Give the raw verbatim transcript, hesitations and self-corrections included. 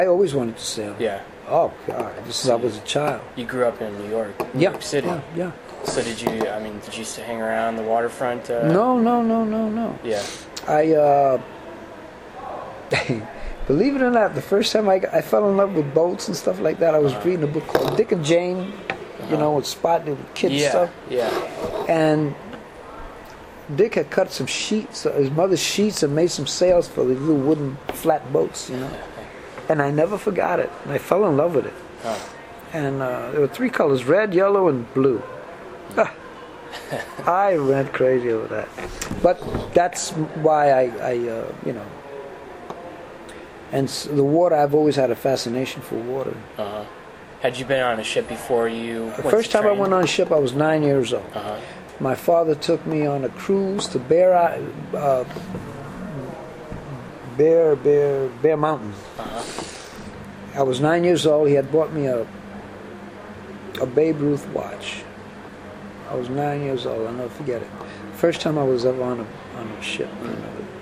I always wanted to sail. Yeah. Oh God, ever since I was a child. You grew up in New York, New Yeah. York City. Yeah. Yeah. So did you? I mean, did you used to hang around the waterfront? Uh, No, no, no, no, no. Yeah. I, uh, believe it or not, the first time I, got, I fell in love with boats and stuff like that, I was Uh-huh. reading a book called Dick and Jane, Uh-huh. you know, with Spot, the kid Yeah. stuff. Yeah. And Dick had cut some sheets, uh, his mother's sheets, and made some sails for the little wooden flat boats, you know. And I never forgot it. And I fell in love with it. Huh. And uh, there were three colors: red, yellow, and blue. Ah, I went crazy over that. But that's why I, I uh, you know. And s the water, I've always had a fascination for water. Uh-huh. Had you been on a ship before you? The first time I went on a ship, I was nine years old. Uh-huh. My father took me on a cruise to Bear, I- uh, Bear, Bear, Bear Mountain. Uh-huh. I was nine years old. He had bought me a a Babe Ruth watch. I was nine years old. I'll never forget it. First time I was ever on a on a ship. You know,